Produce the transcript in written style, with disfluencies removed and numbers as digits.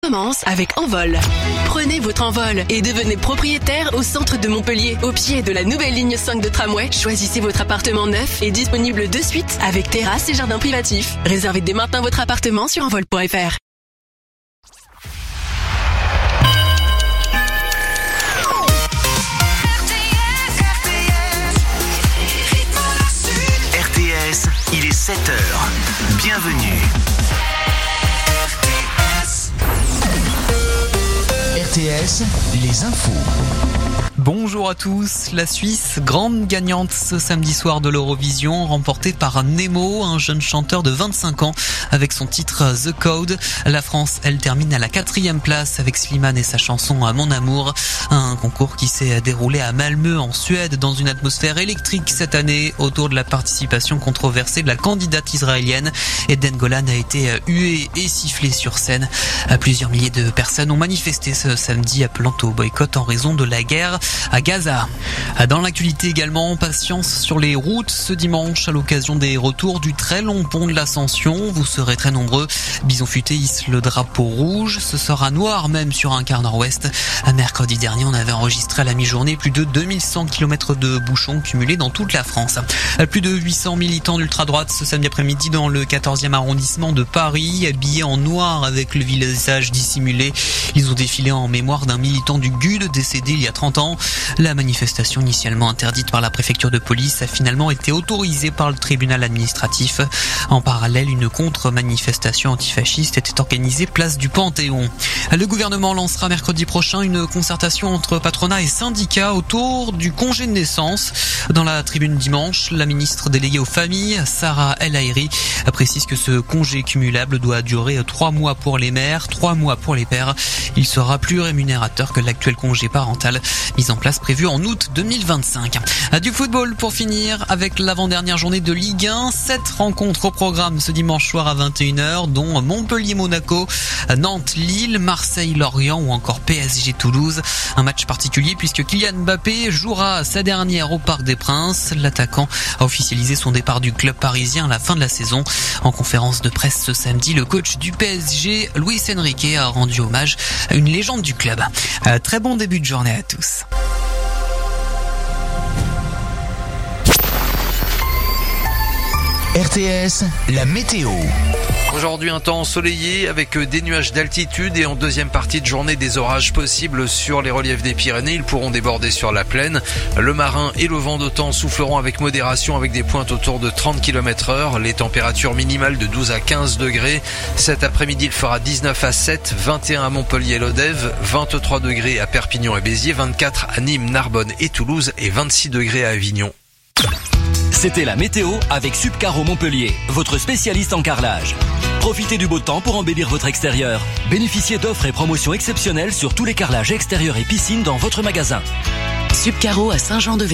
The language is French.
Commence avec Envol. Prenez votre envol et devenez propriétaire au centre de Montpellier, au pied de la nouvelle ligne 5 de tramway. Choisissez votre appartement neuf et disponible de suite avec terrasse et jardin privatif. Réservez dès maintenant votre appartement sur envol.fr. RTS, il est 7h. Bienvenue. RTS, les infos. Bonjour à tous. La Suisse, grande gagnante ce samedi soir de l'Eurovision, remportée par Nemo, un jeune chanteur de 25 ans, avec son titre The Code. La France, elle termine à la 4e place avec Slimane et sa chanson Mon Amour. Un concours qui s'est déroulé à Malmö en Suède dans une atmosphère électrique cette année autour de la participation controversée de la candidate israélienne. Eden Golan a été huée et sifflée sur scène. Plusieurs milliers de personnes ont manifesté ce samedi appelant au boycott en raison de la guerre à Gaza. Dans l'actualité également, patience sur les routes ce dimanche à l'occasion des retours du très long pont de l'Ascension. Vous serez très nombreux. Bison Futé hisse le drapeau rouge. Ce sera noir même sur un quart nord-ouest. Mercredi dernier, on avait enregistré à la mi-journée plus de 2100 km de bouchons cumulés dans toute la France. Plus de 800 militants d'ultra-droite ce samedi après-midi dans le 14e arrondissement de Paris, habillés en noir avec le visage dissimulé. Ils ont défilé en mémoire d'un militant du GUD décédé il y a 30 ans. La manifestation initialement interdite par la préfecture de police a finalement été autorisée par le tribunal administratif. En parallèle, une contre-manifestation antifasciste était organisée place du Panthéon. Le gouvernement lancera mercredi prochain une concertation entre patronat et syndicats autour du congé de naissance. Dans la tribune dimanche, la ministre déléguée aux familles, Sarah El Haïry, précise que ce congé cumulable doit durer 3 mois pour les mères, 3 mois pour les pères. Il sera plus rémunérateur que l'actuel congé parental, mise en place prévue en août 2025. Du football pour finir avec l'avant-dernière journée de Ligue 1. 7 rencontres au programme ce dimanche soir à 21h, dont Montpellier-Monaco, Nantes-Lille, Marseille-Lorient ou encore PSG-Toulouse. Un match particulier puisque Kylian Mbappé jouera sa dernière au Parc des Princes. L'attaquant a officialisé son départ du club parisien à la fin de la saison. En conférence de presse ce samedi, le coach du PSG, Luis Enrique, a rendu hommage à une légende du club. Très bon début de journée à tous. RTS, la météo. Aujourd'hui, un temps ensoleillé avec des nuages d'altitude et en deuxième partie de journée, des orages possibles sur les reliefs des Pyrénées. Ils pourront déborder sur la plaine. Le marin et le vent d'OTAN souffleront avec modération avec des pointes autour de 30 km/h. Les températures minimales de 12 à 15 degrés. Cet après-midi, il fera 19 à 7, 21 à Montpellier et Lodève, 23 degrés à Perpignan et Béziers, 24 à Nîmes, Narbonne et Toulouse et 26 degrés à Avignon. C'était la météo avec Subcaro Montpellier, votre spécialiste en carrelage. Profitez du beau temps pour embellir votre extérieur. Bénéficiez d'offres et promotions exceptionnelles sur tous les carrelages extérieurs et piscines dans votre magasin. Subcaro à Saint-Jean-de-Vézé.